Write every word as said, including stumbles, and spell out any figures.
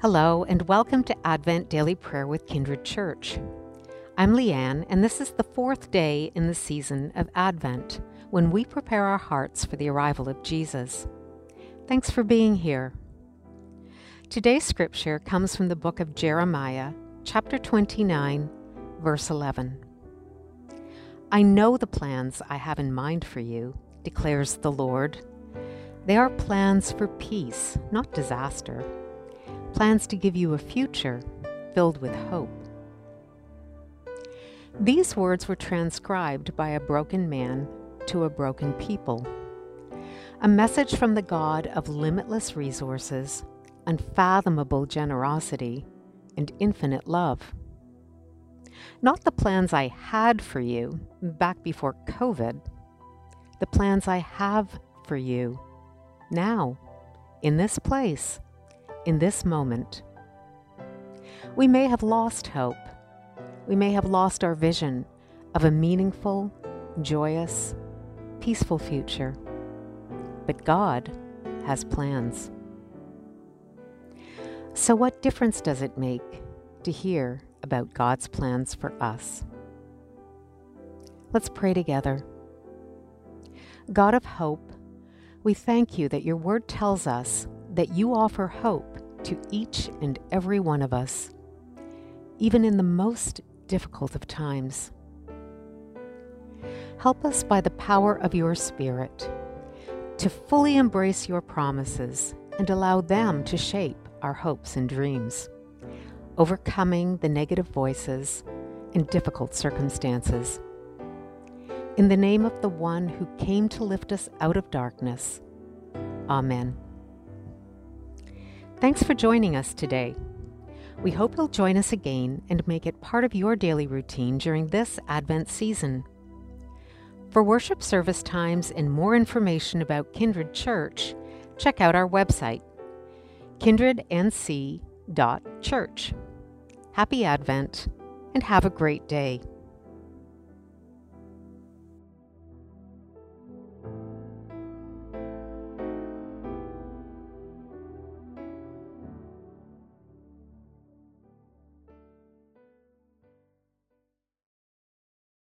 Hello, and welcome to Advent Daily Prayer with Kindred Church. I'm Leanne, and this is the fourth day in the season of Advent, when we prepare our hearts for the arrival of Jesus. Thanks for being here. Today's scripture comes from the book of Jeremiah, chapter twenty-nine, verse eleven. I know the plans I have in mind for you, declares the Lord. They are plans for peace, not disaster. Plans to give you a future filled with hope. These words were transcribed by a broken man to a broken people. A message from the God of limitless resources, unfathomable generosity, and infinite love. Not the plans I had for you back before COVID, the plans I have for you now, in this place, in this moment. We may have lost hope. We may have lost our vision of a meaningful, joyous, peaceful future. But God has plans. So what difference does it make to hear about God's plans for us? Let's pray together. God of hope, we thank you that your word tells us that you offer hope to each and every one of us, even in the most difficult of times. Help us by the power of your Spirit to fully embrace your promises and allow them to shape our hopes and dreams, overcoming the negative voices and difficult circumstances. In the name of the one who came to lift us out of darkness, Amen. Thanks for joining us today. We hope you'll join us again and make it part of your daily routine during this Advent season. For worship service times and more information about Kindred Church, check out our website, kindred n c dot church. Happy Advent, and have a great day.